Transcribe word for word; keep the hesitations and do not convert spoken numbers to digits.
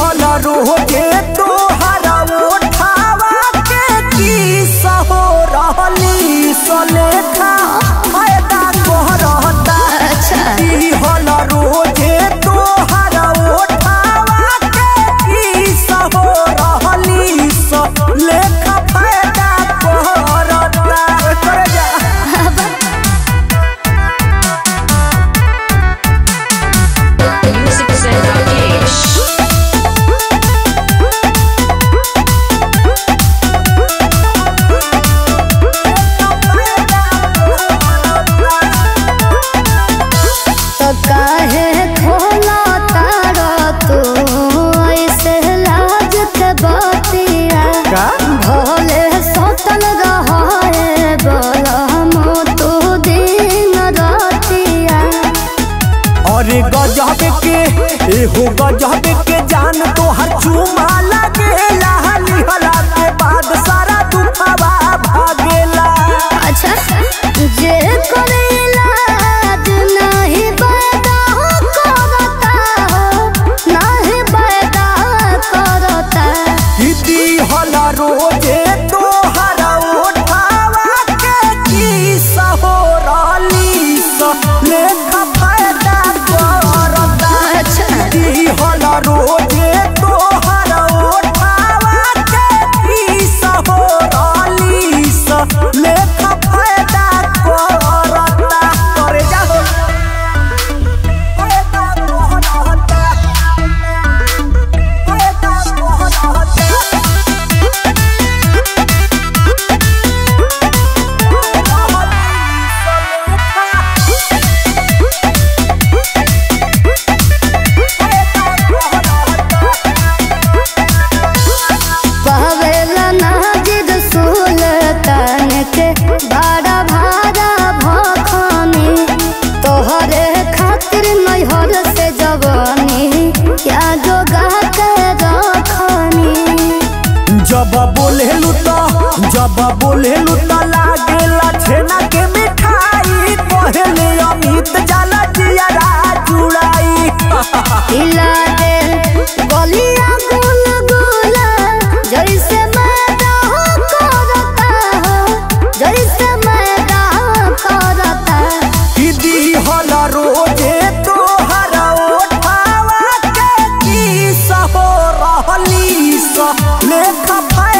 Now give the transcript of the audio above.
हल रोजे तोहरा उठावा के की सहो रहली सलेखा फायदा कहरता दी हल रोजे तोहरा उठावा के की सहो रहली सलेखा फायदा कहरता करे जा अरे गजब के एहो गजब के जान तो हर चुमा लगेला लिहला के बाद सारा दुखवा भागेला। अच्छा जे करेला नहीं पैदा करता हो नहीं पैदा करता दीदी हला रोजे तोहरा उठावा के की सहो रहली सलेखा फायदा हला रोजे तोहरा उठावा के की सहो रहली सलेखा फायदा करता करे जाओ फायदा कहरता फायदा कहरता भाड़ा भाड़ा भखनी तोहरे खातिर नैहर से जवानी क्या जोगा के रखनी जब बोलेलू तो जब बोलेलू तो लागेला छेना के मिठाई पहले अमित जाला जियारा जुड़ाई हिला दे गलिया गुल गुला जैसे मैदा करता हो जैसे मैदा करता दीदी हला रोजे तोहरा उठावा के की सहो रहली सलेखा